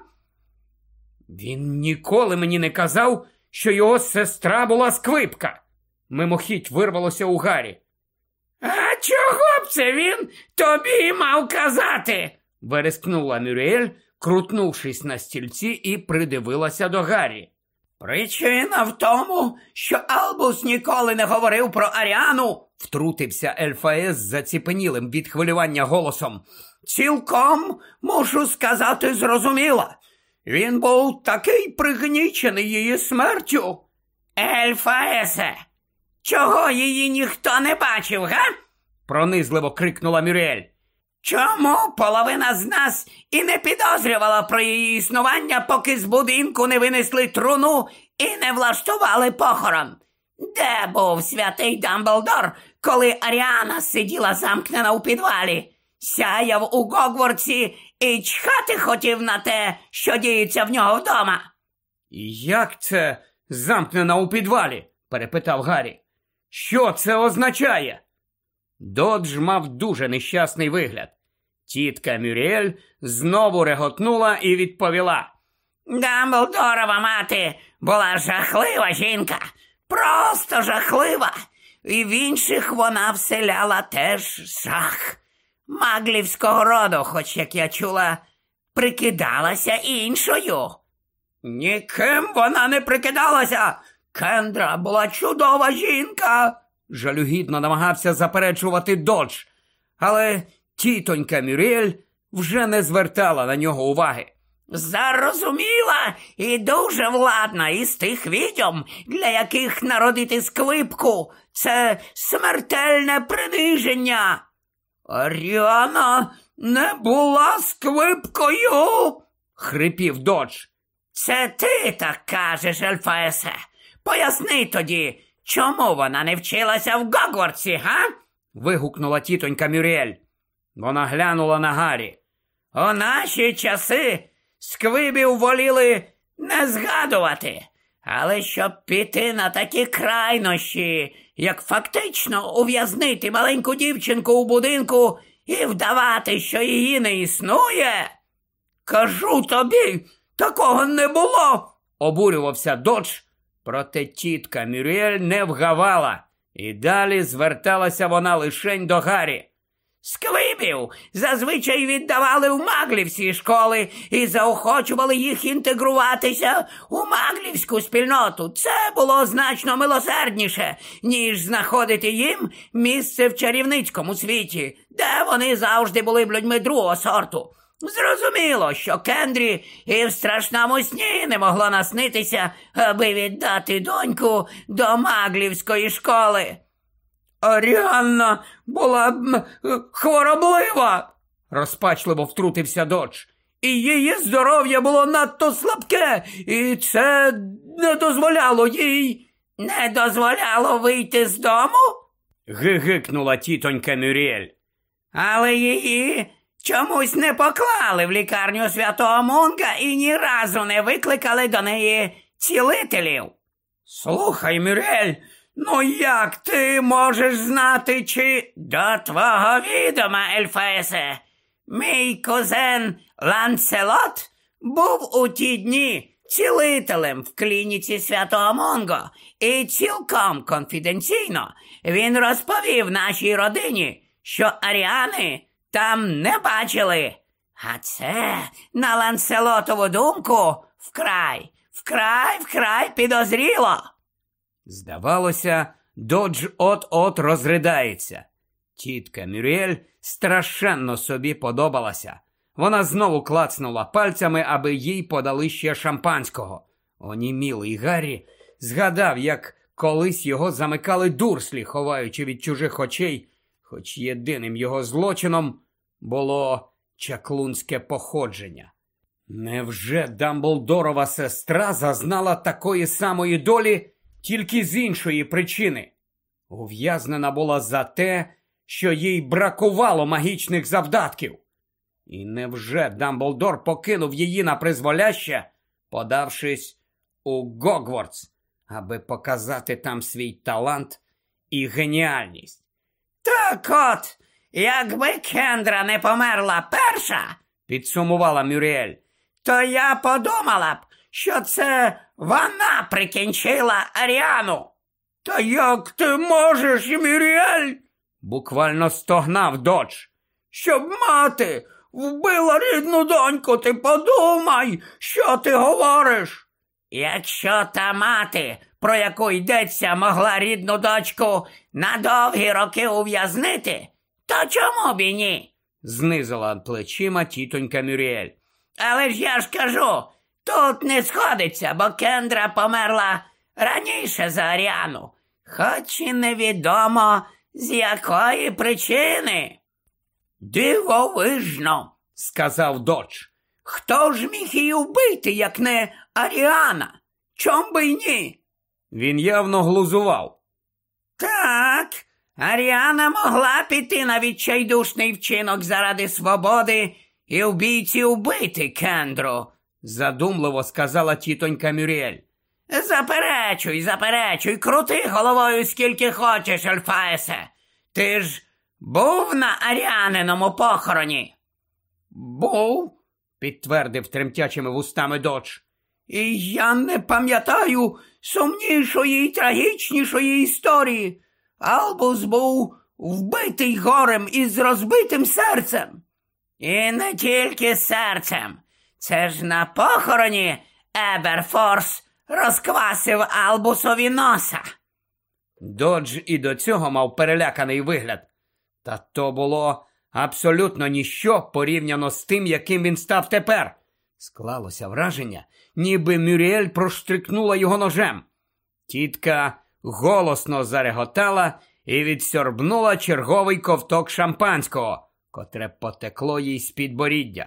«Він ніколи мені не казав, що його сестра була Сквибка!» Мимохідь вирвалося у Гаррі. «А чого б це він тобі мав казати?» – верескнула Мюріель, крутнувшись на стільці, і придивилася до Гаррі. «Причина в тому, що Албус ніколи не говорив про Аріану», – втрутився Ельфаес заціпенілим від хвилювання голосом. «Цілком, мушу сказати, зрозуміла. Він був такий пригнічений її смертю». «Ельфаесе, чого її ніхто не бачив, га?» – пронизливо крикнула Мюріель. «Чому половина з нас і не підозрювала про її існування, поки з будинку не винесли труну і не влаштували похорон? Де був святий Дамблдор, коли Аріана сиділа замкнена у підвалі? сяяв у Гогвартсі і чхати хотів на те, що діється в нього вдома. Як це замкнена у підвалі? Перепитав Гаррі. Що це означає? Додж мав дуже нещасний вигляд. Тітка Мюріель знову реготнула і відповіла. Дамблдорова мати була жахлива жінка, просто жахлива. І в інших вона вселяла теж жах. Маглівського роду, хоч, як я чула, прикидалася іншою. Ніким вона не прикидалася. Кендра була чудова жінка. Жалюгідно намагався заперечувати Додж, але тітонька Мюріель вже не звертала на нього уваги. Зарозуміла і дуже владна із тих відьом, для яких народити сквипку – це смертельне приниження. Аріана не була сквипкою, хрипів Додж. Це ти так кажеш, Ельфаесе. Поясни тоді, чому вона не вчилася в Гогвартсі, га? Вигукнула тітонька Мюріель. Вона глянула на Гаррі. У наші часи сквибів воліли не згадувати, але щоб піти на такі крайнощі, як фактично ув'язнити маленьку дівчинку у будинку і вдавати, що її не існує. Кажу тобі, такого не було, обурювався Додж, проте тітка Мюріель не вгавала, і далі зверталася вона лишень до Гаррі. Сквибів зазвичай віддавали в маглівські школи і заохочували їх інтегруватися у маглівську спільноту. Це було значно милосердніше, ніж знаходити їм місце в чарівницькому світі, де вони завжди були б людьми другого сорту. Зрозуміло, що Кендрі і в страшному сні не могло наснитися, аби віддати доньку до маглівської школи. Аріанна була б хвороблива, розпачливо втрутився Додж. І її здоров'я було надто слабке, і це не дозволяло їй... Не дозволяло вийти з дому? Гигикнула тітонька Мюріель. Але її чомусь не поклали в лікарню Святого Мунга і ні разу не викликали до неї цілителів. Слухай, Мюріель, ну як ти можеш знати, чи... До твого відома, Ельфаесе, мій кузен Ланселот був у ті дні цілителем в клініці Святого Мунго, і цілком конфіденційно він розповів нашій родині, що Аріани там не бачили. А це, на Ланселотову думку, вкрай, вкрай, вкрай підозріло. Здавалося, Додж от-от розридається. Тітка Мюріель страшенно собі подобалася. Вона знову клацнула пальцями, аби їй подали ще шампанського. Онімілий Гаррі згадав, як колись його замикали дурслі, ховаючи від чужих очей, хоч єдиним його злочином було чаклунське походження. Невже Дамблдорова сестра зазнала такої самої долі, тільки з іншої причини? Ув'язнена була за те, що їй бракувало магічних завдатків. І невже Дамблдор покинув її на призволяще, подавшись у Гогвартс, аби показати там свій талант і геніальність? Так от, якби Кендра не померла перша, підсумувала Мюріель, то я подумала б, що це вона прикінчила Аріану. Та як ти можеш, Мюріель? Буквально стогнав Додж. Щоб мати вбила рідну доньку, ти подумай, що ти говориш. Якщо та мати, про яку йдеться, могла рідну дочку на довгі роки ув'язнити, то чому б і ні? Знизила плечима тітонька Мюріель. Але ж я ж кажу, тут не сходиться, бо Кендра померла раніше за Аріану, хоч і невідомо, з якої причини. Дивовижно, сказав Додж. Хто ж міг її вбити, як не Аріана? Чом би й ні? Він явно глузував. Так, Аріана могла піти на відчайдушний вчинок заради свободи і в бійці вбити Кендру, задумливо сказала тітонька Мюріель. Заперечуй, заперечуй, крути головою скільки хочеш, Ельфаесе. Ти ж був на Аріаниному похороні? Був, підтвердив тремтячими вустами Додж. І я не пам'ятаю сумнішої й трагічнішої історії. Албус був вбитий горем із розбитим серцем. І не тільки серцем. Це ж на похороні Еберфорс розквасив Албусові носа. Додж і до цього мав переляканий вигляд. Та то було абсолютно ніщо порівняно з тим, яким він став тепер. Склалося враження, ніби Мюріель проштрикнула його ножем. Тітка голосно зареготала і відсьорбнула черговий ковток шампанського, котре потекло їй з підборіддя.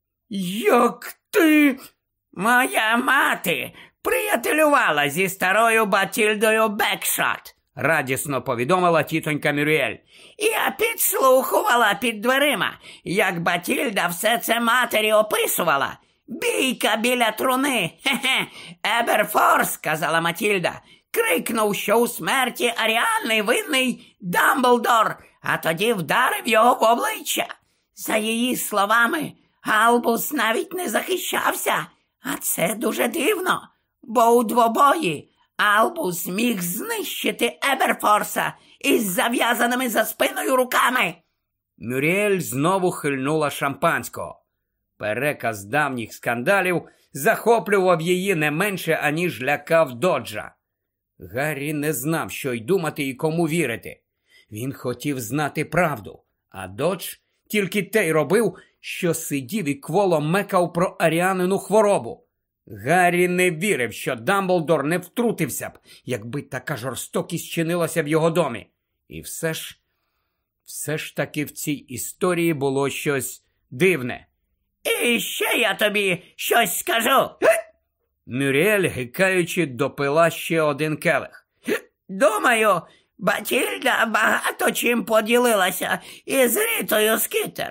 «Як ти...» «Моя мати приятелювала зі старою Батільдою Бекшот», радісно повідомила тітонька Мюріель. «Я підслухувала під дверима, як Батільда все це матері описувала. Бійка біля труни. Хе-хе. Еберфорс, сказала Матільда, крикнув, що у смерті Аріани винний Дамблдор, а тоді вдарив його в обличчя. За її словами, Албус навіть не захищався, а це дуже дивно, бо у двобої Албус міг знищити Еберфорса із зав'язаними за спиною руками». Мюріель знову хильнула шампанського. Переказ давніх скандалів захоплював її не менше, аніж лякав Доджа. Гаррі не знав, що й думати і кому вірити. Він хотів знати правду, а Додж тільки те й робив, що сидів і кволо мекав про Аріанину хворобу. Гаррі не вірив, що Дамблдор не втрутився б, якби така жорстокість чинилася в його домі. І все ж, все ж таки в цій історії було щось дивне. «І ще я тобі щось скажу!» Мюріель, гикаючи, допила ще один келих. «Думаю, Батільда багато чим поділилася із Рітою Скітер.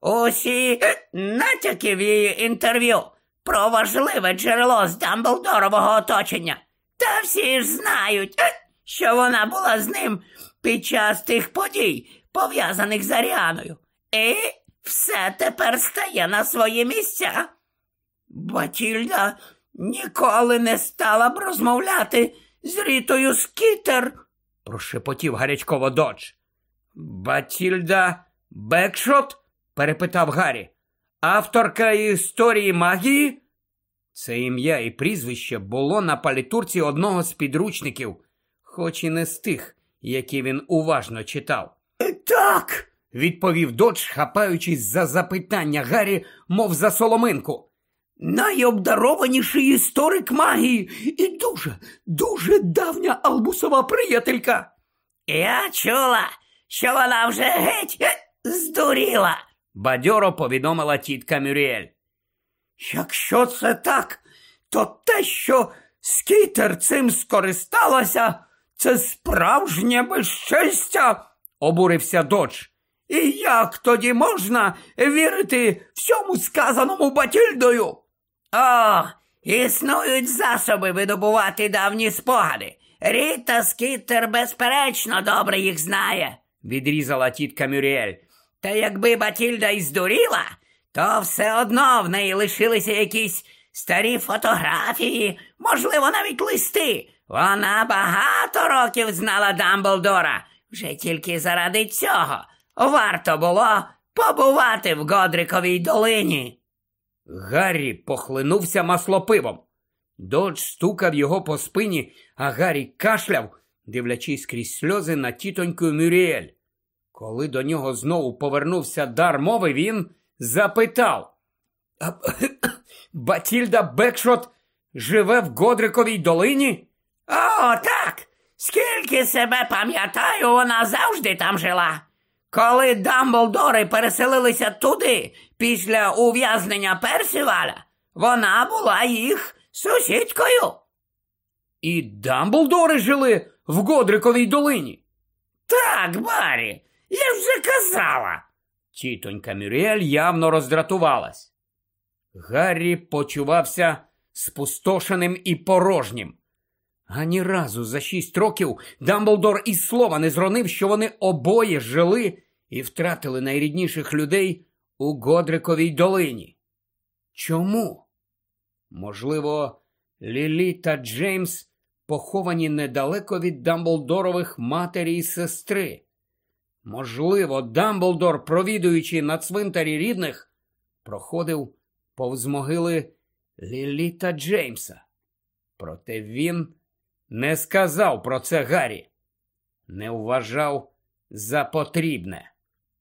Усі натяки в її інтерв'ю про важливе джерело з Дамблдорового оточення. Та всі ж знають, що вона була з ним під час тих подій, пов'язаних з Аріаною. І все тепер стає на свої місця. Батільда ніколи не стала б розмовляти з Рітою Скітер», – прошепотів гарячково Додж. «Батільда Бекшот?» – перепитав Гаррі. «Авторка історії магії?» Це ім'я і прізвище було на палітурці одного з підручників, хоч і не з тих, які він уважно читав. «Так!» – відповів Додж, хапаючись за запитання Гаррі, мов за соломинку. «Найобдарованіший історик магії і дуже, дуже давня Албусова приятелька». «Я чула, що вона вже геть здуріла», – бадьоро повідомила тітка Мюріель. «Якщо це так, то те, що Скітер цим скористалася, це справжнє безчестя», – обурився Додж. «І як тоді можна вірити всьому сказаному Батільдою?» «О, існують засоби видобувати давні спогади. Ріта Скітер, безперечно, добре їх знає», – відрізала тітка Мюріель. «Та якби Батільда й здуріла, то все одно в неї лишилися якісь старі фотографії, можливо, навіть листи. Вона багато років знала Дамблдора. Вже тільки заради цього варто було побувати в Годриковій долині». Гаррі похлинувся маслопивом. Додж стукав його по спині, а Гаррі кашляв, дивлячись крізь сльози на тітоньку Мюріель. Коли до нього знову повернувся дар мови, він запитав. «Батільда Бекшот живе в Годриковій долині?» «О, так! Скільки себе пам'ятаю, вона завжди там жила. Коли Дамблдори переселилися туди після ув'язнення Персіваля, вона була їх сусідкою». «І Дамблдори жили в Годриковій долині?» Так, Барі, я ж вже казала. Тітонька Мюріель явно роздратувалась. Гаррі почувався спустошеним і порожнім. Ані разу за шість років Дамблдор і слова не зронив, що вони обоє жили і втратили найрідніших людей у Годриковій долині. Чому? Можливо, Лілі та Джеймс поховані недалеко від Дамблдорових матері і сестри. Можливо, Дамблдор, провідуючи на цвинтарі рідних, проходив повз могили Лілі та Джеймса. Проте він не сказав про це Гаррі, не вважав за потрібне.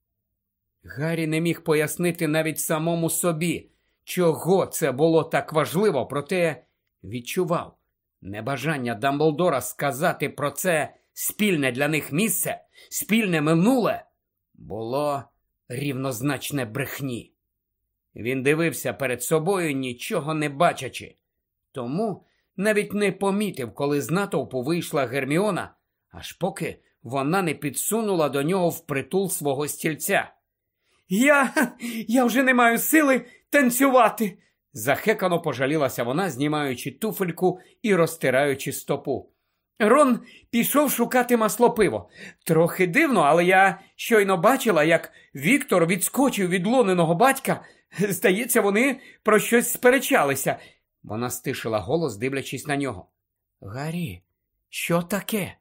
Гаррі не міг пояснити навіть самому собі, чого це було так важливо, проте відчував небажання Дамблдора сказати про це спільне для них місце, спільне минуле, було рівнозначне брехні. Він дивився перед собою, нічого не бачачи, тому навіть не помітив, коли з натовпу вийшла Герміона, аж поки вона не підсунула до нього впритул свого стільця. «Я... я вже не маю сили танцювати!» Захекано пожалілася вона, знімаючи туфельку і розтираючи стопу. «Рон пішов шукати маслопиво. Трохи дивно, але я щойно бачила, як Віктор відскочив від Лониного батька. Здається, вони про щось сперечалися». Вона стишила голос, дивлячись на нього. «Гаррі, що таке?»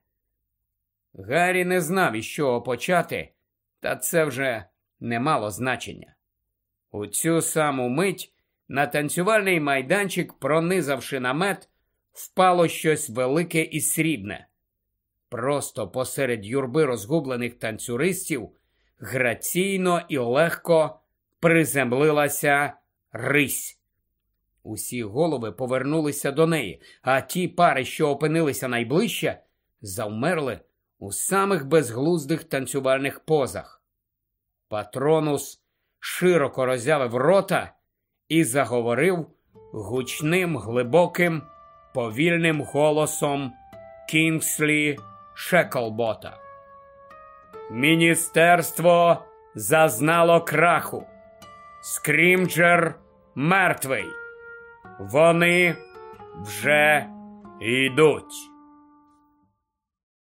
Гаррі не знав, із чого почати, та це вже не мало значення. У цю саму мить на танцювальний майданчик, пронизавши намет, впало щось велике і срібне. Просто посеред юрби розгублених танцюристів граційно і легко приземлилася рись. Усі голови повернулися до неї, а ті пари, що опинилися найближче, завмерли у самих безглуздих танцювальних позах. Патронус широко роззявив рота і заговорив гучним, глибоким, повільним голосом Кінгслі Шеклбота. «Міністерство зазнало краху. Скрімджер мертвий. Вони вже йдуть».